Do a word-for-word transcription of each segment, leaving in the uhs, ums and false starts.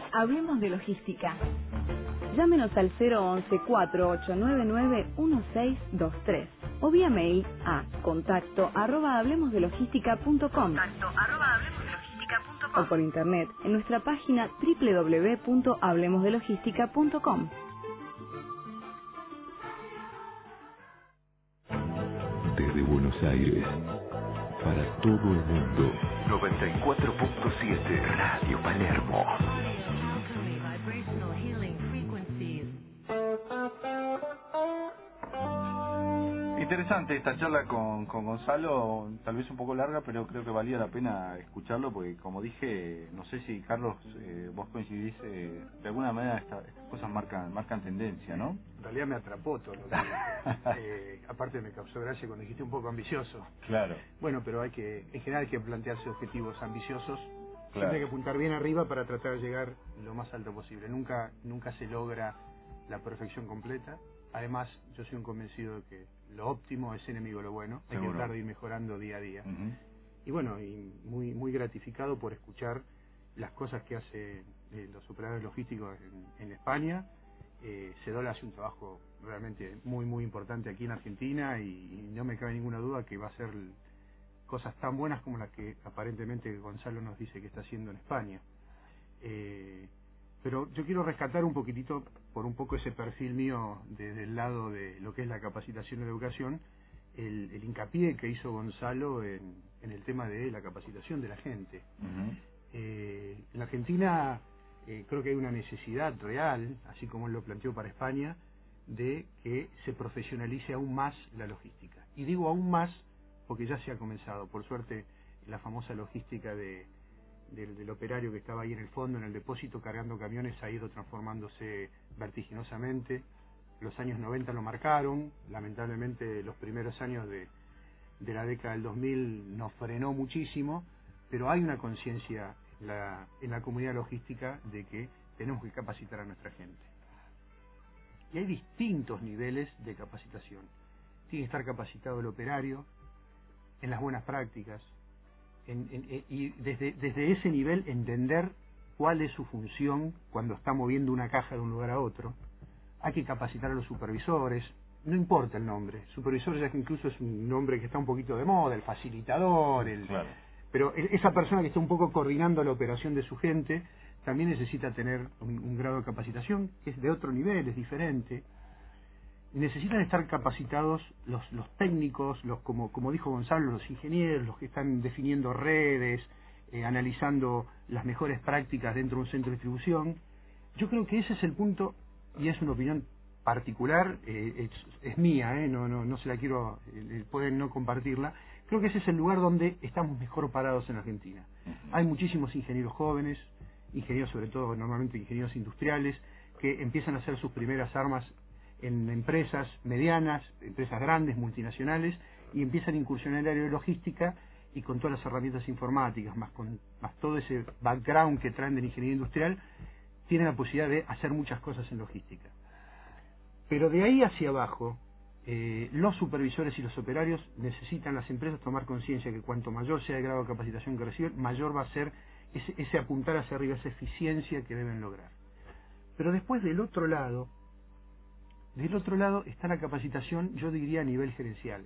Hablemos de logística. Llámenos al cero once, cuatro ocho nueve nueve, uno seis dos tres o vía mail a contacto arroba hablemosdelogística.com o por internet en nuestra página doble u doble u doble u punto hablemos de logística punto com. Desde Buenos Aires, para todo el mundo, noventa y cuatro punto siete Radio Palermo. Interesante esta charla con, con Gonzalo, tal vez un poco larga, pero creo que valía la pena escucharlo porque, como dije, no sé si Carlos, eh, vos coincidís, eh, de alguna manera esta, estas cosas marcan marcan tendencia, ¿no? En realidad me atrapó todo lo que eh, aparte me causó gracia cuando dijiste un poco ambicioso. Claro. Bueno, pero hay que, en general hay que plantearse objetivos ambiciosos. Claro. Siempre hay que apuntar bien arriba para tratar de llegar lo más alto posible. Nunca, nunca se logra la perfección completa. Además, yo soy un convencido de que lo óptimo es enemigo de lo bueno. Hay Seguro. que tratar de ir mejorando día a día. Uh-huh. Y bueno, y muy muy gratificado por escuchar las cosas que hacen eh, los operadores logísticos en, en España. Eh, Cedola hace un trabajo realmente muy muy importante aquí en Argentina y, y no me cabe ninguna duda que va a hacer cosas tan buenas como las que aparentemente Gonzalo nos dice que está haciendo en España. Eh, Pero yo quiero rescatar un poquitito, por un poco ese perfil mío desde el lado de lo que es la capacitación y la educación, el, el hincapié que hizo Gonzalo en, en el tema de la capacitación de la gente. Uh-huh. Eh, en la Argentina eh, creo que hay una necesidad real, así como él lo planteó para España, de que se profesionalice aún más la logística. Y digo aún más porque ya se ha comenzado, por suerte, la famosa logística de Del, del operario que estaba ahí en el fondo, en el depósito, cargando camiones, ha ido transformándose vertiginosamente. Los años noventa lo marcaron, lamentablemente los primeros años de, de la década del dos mil nos frenó muchísimo, pero hay una conciencia en la, en la comunidad logística de que tenemos que capacitar a nuestra gente. Y hay distintos niveles de capacitación. Tiene que estar capacitado el operario en las buenas prácticas, En, en, en, y desde, desde ese nivel entender cuál es su función cuando está moviendo una caja de un lugar a otro. Hay que capacitar a los supervisores, no importa el nombre, supervisor ya que incluso es un nombre que está un poquito de moda, el facilitador, el, claro. Pero esa persona que está un poco coordinando la operación de su gente también necesita tener un, un grado de capacitación que es de otro nivel, es diferente. Necesitan estar capacitados los, los técnicos, los como, como dijo Gonzalo, los ingenieros, los que están definiendo redes, eh, analizando las mejores prácticas dentro de un centro de distribución. Yo creo que ese es el punto, y es una opinión particular, eh, es, es mía, eh, no, no, no se la quiero, eh, pueden no compartirla. Creo que ese es el lugar donde estamos mejor parados en Argentina. Uh-huh. Hay muchísimos ingenieros jóvenes, ingenieros sobre todo, normalmente ingenieros industriales, que empiezan a hacer sus primeras armas en empresas medianas, empresas grandes, multinacionales, y empiezan a incursionar en el área de logística y con todas las herramientas informáticas, más con más todo ese background que traen de la ingeniería industrial, tienen la posibilidad de hacer muchas cosas en logística. Pero de ahí hacia abajo, eh, los supervisores y los operarios necesitan las empresas tomar conciencia que cuanto mayor sea el grado de capacitación que reciben, mayor va a ser ese, ese apuntar hacia arriba, esa eficiencia que deben lograr. Pero después del otro lado, Del otro lado está la capacitación, yo diría a nivel gerencial.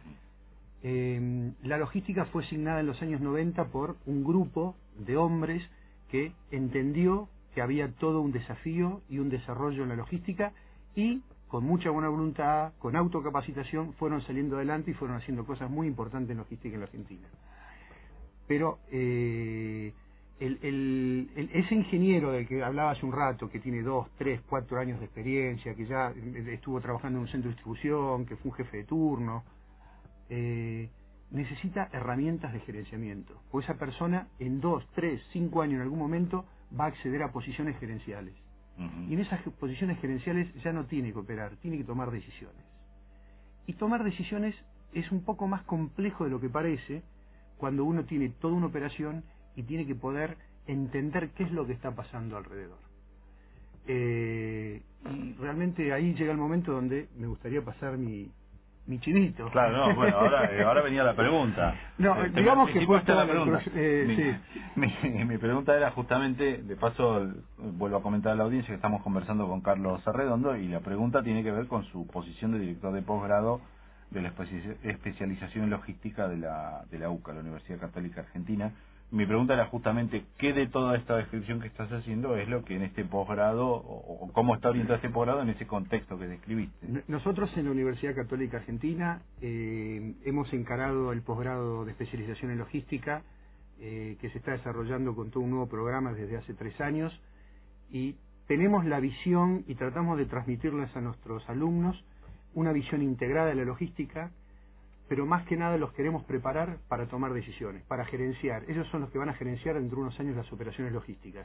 Eh, la logística fue asignada en los años noventa por un grupo de hombres que entendió que había todo un desafío y un desarrollo en la logística y con mucha buena voluntad, con autocapacitación, fueron saliendo adelante y fueron haciendo cosas muy importantes en logística en la Argentina. Pero eh, El, el, el, ese ingeniero del que hablaba hace un rato, que tiene dos, tres, cuatro años de experiencia, que ya estuvo trabajando en un centro de distribución, que fue un jefe de turno, eh, necesita herramientas de gerenciamiento. O esa persona en dos, tres, cinco años en algún momento va a acceder a posiciones gerenciales. Uh-huh. Y en esas posiciones gerenciales ya no tiene que operar, tiene que tomar decisiones. Y tomar decisiones es un poco más complejo de lo que parece cuando uno tiene toda una operación y tiene que poder entender qué es lo que está pasando alrededor. Eh, y realmente ahí llega el momento donde me gustaría pasar mi, mi chivito. Claro, no, bueno, ahora, ahora venía la pregunta. No, eh, digamos que fue la pregunta. Eh, mi, sí. mi, mi pregunta era justamente, de paso, vuelvo a comentar a la audiencia que estamos conversando con Carlos Arredondo, y la pregunta tiene que ver con su posición de director de posgrado de la especialización en logística de la, de la U C A, la Universidad Católica Argentina. Mi pregunta era justamente qué de toda esta descripción que estás haciendo es lo que en este posgrado, o, o cómo está orientado este posgrado en ese contexto que describiste. Nosotros en la Universidad Católica Argentina eh, hemos encarado el posgrado de especialización en logística eh, que se está desarrollando con todo un nuevo programa desde hace tres años, y tenemos la visión y tratamos de transmitirles a nuestros alumnos una visión integrada de la logística, pero más que nada los queremos preparar para tomar decisiones, para gerenciar. Ellos son los que van a gerenciar dentro de unos años las operaciones logísticas.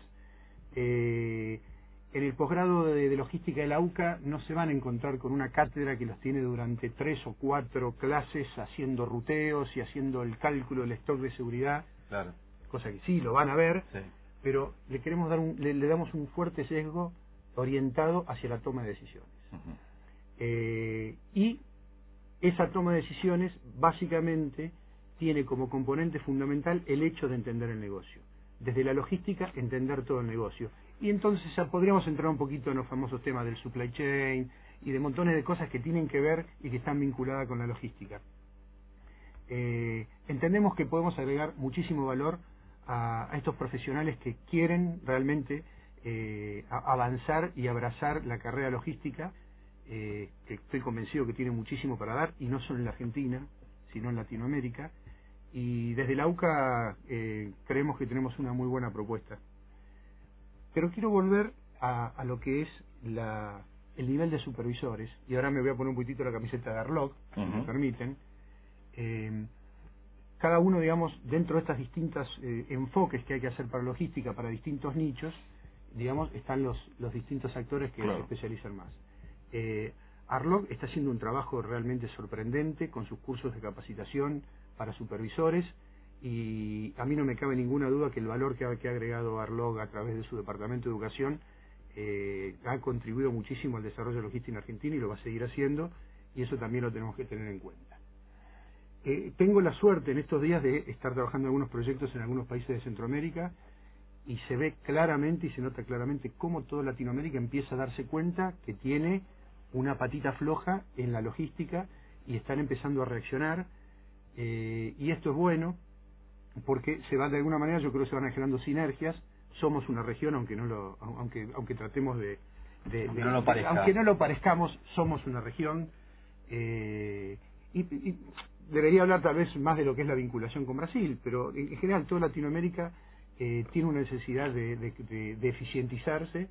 Eh, en el posgrado de, de logística de la U C A no se van a encontrar con una cátedra que los tiene durante tres o cuatro clases haciendo ruteos y haciendo el cálculo del stock de seguridad, claro. Cosa que sí, lo van a ver, sí. Pero le queremos dar un, le, le damos un fuerte sesgo orientado hacia la toma de decisiones. Uh-huh. eh, y esa toma de decisiones básicamente tiene como componente fundamental el hecho de entender el negocio. Desde la logística, entender todo el negocio. Y entonces ya podríamos entrar un poquito en los famosos temas del supply chain y de montones de cosas que tienen que ver y que están vinculadas con la logística. Eh, entendemos que podemos agregar muchísimo valor a, a estos profesionales que quieren realmente eh, a, avanzar y abrazar la carrera logística, Eh, que estoy convencido que tiene muchísimo para dar, y no solo en la Argentina, sino en Latinoamérica, y desde la U C A eh, creemos que tenemos una muy buena propuesta. Pero quiero volver a, a lo que es la, el nivel de supervisores, y ahora me voy a poner un poquitito la camiseta de Arlog, uh-huh. si me permiten. Eh, cada uno, digamos, dentro de estas distintas eh, enfoques que hay que hacer para logística, para distintos nichos, digamos, están los, los distintos actores que claro. se especializan más. Eh, Arlog está haciendo un trabajo realmente sorprendente con sus cursos de capacitación para supervisores, y a mí no me cabe ninguna duda que el valor que ha, que ha agregado Arlog a través de su departamento de educación eh, ha contribuido muchísimo al desarrollo de logística en Argentina y lo va a seguir haciendo, y eso también lo tenemos que tener en cuenta. Eh, tengo la suerte en estos días de estar trabajando en algunos proyectos en algunos países de Centroamérica, y se ve claramente y se nota claramente cómo toda Latinoamérica empieza a darse cuenta que tiene una patita floja en la logística y están empezando a reaccionar, eh, y esto es bueno porque se va de alguna manera, yo creo que se van generando sinergias. Somos una región, aunque no lo aunque aunque tratemos de, de, aunque, de, no lo de aunque no lo parezcamos, somos una región, eh, y, y debería hablar tal vez más de lo que es la vinculación con Brasil, pero en, en general toda Latinoamérica eh, tiene una necesidad de, de, de, de eficientizarse,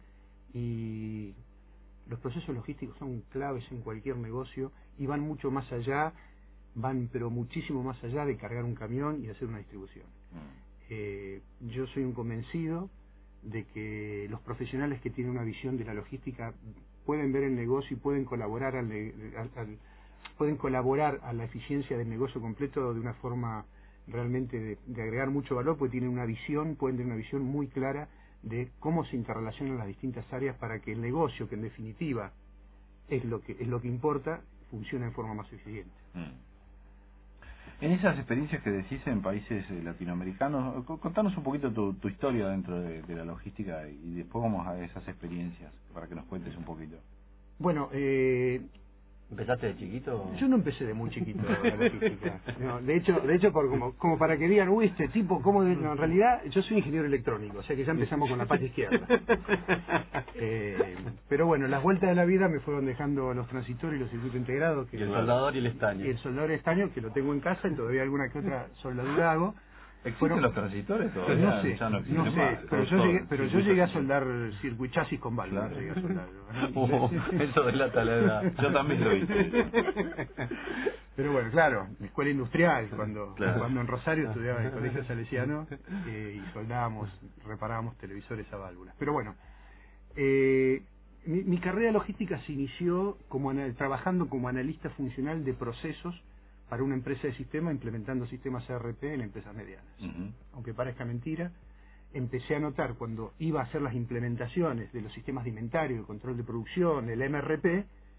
y los procesos logísticos son claves en cualquier negocio y van mucho más allá, van pero muchísimo más allá de cargar un camión y hacer una distribución. Mm. Eh, yo soy un convencido de que los profesionales que tienen una visión de la logística pueden ver el negocio y pueden colaborar al, al, al, pueden colaborar a la eficiencia del negocio completo de una forma realmente de, de agregar mucho valor, porque tienen una visión, pueden tener una visión muy clara de cómo se interrelacionan las distintas áreas para que el negocio, que en definitiva es lo que es lo que importa, funcione de forma más eficiente. Mm. En esas experiencias que decís en países eh, latinoamericanos, contanos un poquito tu, tu historia dentro de, de la logística, y después vamos a esas experiencias para que nos cuentes un poquito. Bueno, eh, ¿empezaste de chiquito? Yo no empecé de muy chiquito la logística. No, de hecho, de hecho por como, como para que digan, uy, este tipo, ¿cómo? De... No, en realidad, yo soy ingeniero electrónico, o sea que ya empezamos con la pata izquierda. Eh, pero bueno, las vueltas de la vida me fueron dejando los transitores y los circuitos integrados. Que y el soldador y el estaño. Y el soldador y el estaño, que lo tengo en casa, y todavía alguna que otra soldadura hago. ¿Existen Fueron... los transitores todavía? No sé, ya no, no sé más, pero, yo llegué, pero yo llegué a soldar circuichasis con válvulas. Claro. Llegué a soldar, oh, eso delata la edad. Yo también lo hice. Pero bueno, claro, escuela industrial, cuando claro. cuando en Rosario estudiaba en el colegio salesiano, eh, y soldábamos, reparábamos televisores a válvulas. Pero bueno, eh, mi, mi carrera logística se inició como trabajando como analista funcional de procesos para una empresa de sistema, implementando sistemas E R P en empresas medianas. Uh-huh. Aunque parezca mentira, empecé a notar cuando iba a hacer las implementaciones de los sistemas de inventario, de control de producción, el M R P,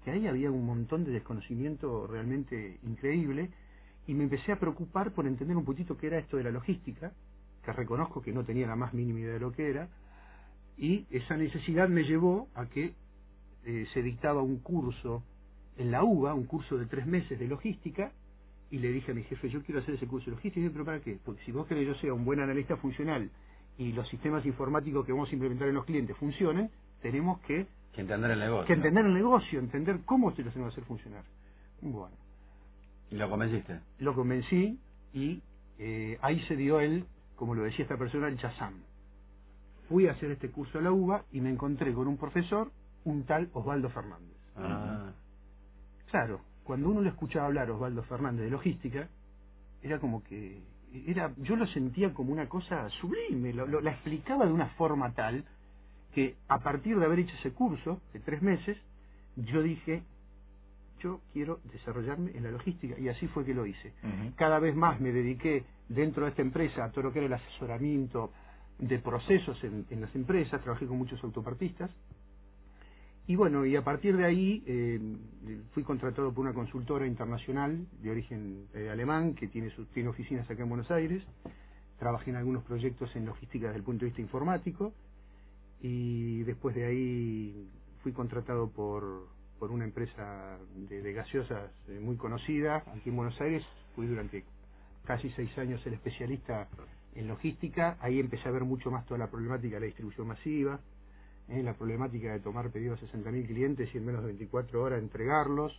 que ahí había un montón de desconocimiento realmente increíble, y me empecé a preocupar por entender un poquito qué era esto de la logística, que reconozco que no tenía la más mínima idea de lo que era, y esa necesidad me llevó a que eh, se dictaba un curso en la U B A, un curso de tres meses de logística, y le dije a mi jefe, yo quiero hacer ese curso de logística. Y me dijo, ¿pero para qué? Porque si vos querés que yo sea un buen analista funcional y los sistemas informáticos que vamos a implementar en los clientes funcionen, tenemos que, que entender el negocio. Que entender el negocio, entender cómo se lo hacemos hacer funcionar. Bueno. ¿Y lo convenciste? Lo convencí y eh, ahí se dio él, como lo decía esta persona, el chazam. Fui a hacer este curso a la U B A y me encontré con un profesor, un tal Osvaldo Fernández. Ah. Claro, cuando uno le escuchaba hablar a Osvaldo Fernández de logística, era como que, era yo lo sentía como una cosa sublime, lo, lo, la explicaba de una forma tal que a partir de haber hecho ese curso de tres meses, yo dije, yo quiero desarrollarme en la logística, y así fue que lo hice. Uh-huh. Cada vez más me dediqué dentro de esta empresa a todo lo que era el asesoramiento de procesos en, en las empresas, trabajé con muchos autopartistas, y bueno, y a partir de ahí eh, fui contratado por una consultora internacional de origen eh, alemán que tiene, su, tiene oficinas acá en Buenos Aires. Trabajé en algunos proyectos en logística desde el punto de vista informático, y después de ahí fui contratado por, por una empresa de, de gaseosas eh, muy conocida aquí en Buenos Aires. Fui durante casi seis años el especialista en logística. Ahí empecé a ver mucho más toda la problemática de la distribución masiva, eh, la problemática de tomar pedidos a sesenta mil clientes y en menos de veinticuatro horas entregarlos.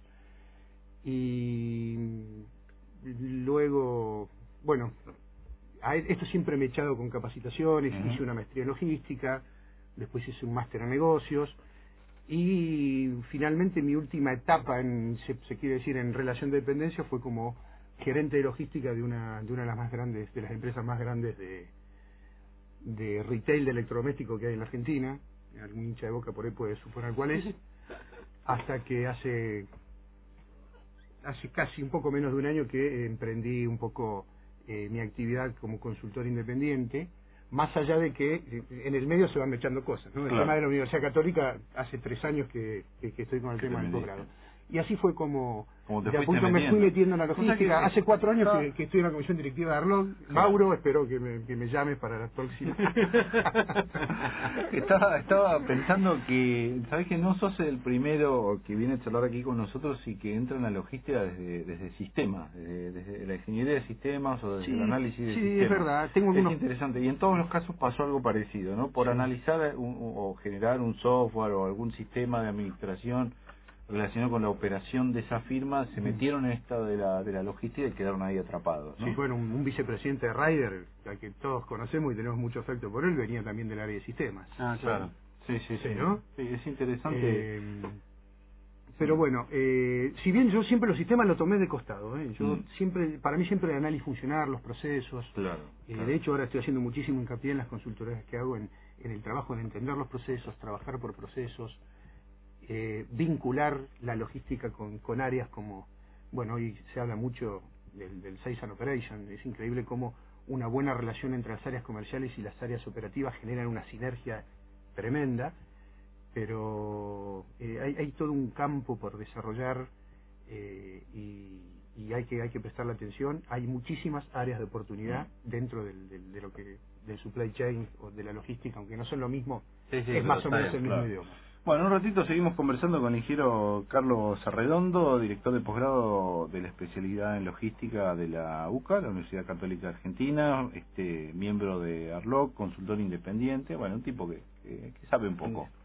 Y luego, bueno, a esto siempre me he echado con capacitaciones. Uh-huh. Hice una maestría en logística, después hice un máster en negocios, y finalmente mi última etapa, en, se, se quiere decir, en relación de dependencia, fue como gerente de logística de una de una de las más grandes, de las empresas más grandes de, de retail de electrodomésticos que hay en la Argentina. Algún hincha de Boca por ahí puede suponer cuál es. Hasta que hace hace casi un poco menos de un año que emprendí un poco eh, mi actividad como consultor independiente, más allá de que en el medio se van echando cosas, ¿no? El claro. tema de la Universidad Católica, hace tres años que, que, que estoy con el tema del posgrado. Y así fue como, como de a punto me fui metiendo en la logística. O sea que, hace cuatro años que, que estoy en la comisión directiva de Arlog. Sí. Mauro, espero que me, que me llames para la próxima. estaba, estaba pensando que, ¿sabés que no sos el primero que viene a charlar aquí con nosotros y que entra en la logística desde, desde sistemas, desde, desde la ingeniería de sistemas o desde sí, el análisis de sí, sistemas? Sí, es verdad. Tengo algunos... Es interesante. Y en todos los casos pasó algo parecido, ¿no? Por sí. analizar un, o generar un software o algún sistema de administración relacionado con la operación de esa firma, se metieron en esta de la de la logística y quedaron ahí atrapados, ¿no? Sí, bueno, un, un vicepresidente de Ryder, al que todos conocemos y tenemos mucho afecto por él, venía también del área de sistemas. Ah, claro. Sí, sí, sí. sí ¿no? Sí, es interesante. Eh, pero bueno, eh, si bien yo siempre los sistemas lo tomé de costado, ¿eh? Yo mm. siempre, para mí siempre el análisis funcional, los procesos. Claro, eh, claro. De hecho, ahora estoy haciendo muchísimo hincapié en las consultorías que hago en, en el trabajo de entender los procesos, trabajar por procesos. Eh, vincular la logística con, con áreas como, bueno, hoy se habla mucho del, del Sales and Operation. Es increíble cómo una buena relación entre las áreas comerciales y las áreas operativas generan una sinergia tremenda, pero eh, hay, hay todo un campo por desarrollar eh, y, y hay que hay que prestarle atención. Hay muchísimas áreas de oportunidad dentro del, del, de lo que del supply chain o de la logística, aunque no son lo mismo, sí, sí, es más o menos el mismo claro. idioma. Bueno, un ratito seguimos conversando con el ingeniero Carlos Arredondo, director de posgrado de la especialidad en logística de la U C A, la Universidad Católica Argentina, este miembro de Arlog, consultor independiente, bueno, un tipo que, que, que sabe un poco. Sí.